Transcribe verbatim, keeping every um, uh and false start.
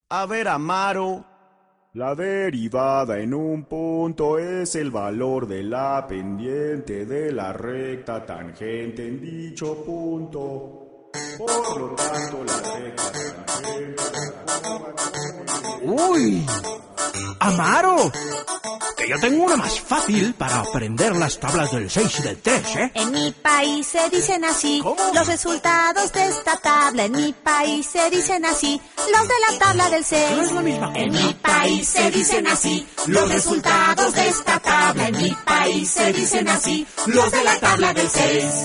A ver, Amaro. La derivada en un punto es el valor de la pendiente de la recta tangente en dicho punto. Por lo tanto, la recta tangente... ¡Uy! ¡Amaro! Que yo tengo una más fácil para aprender las tablas del seis y del tres, ¿eh? En mi país se dicen así. ¿Cómo? Los resultados de esta tabla. En mi país se dicen así. Los de la tabla del seis. No es la misma cosa. En mi país se dicen así. Los resultados de esta tabla. En mi país se dicen así. Los de la tabla del seis.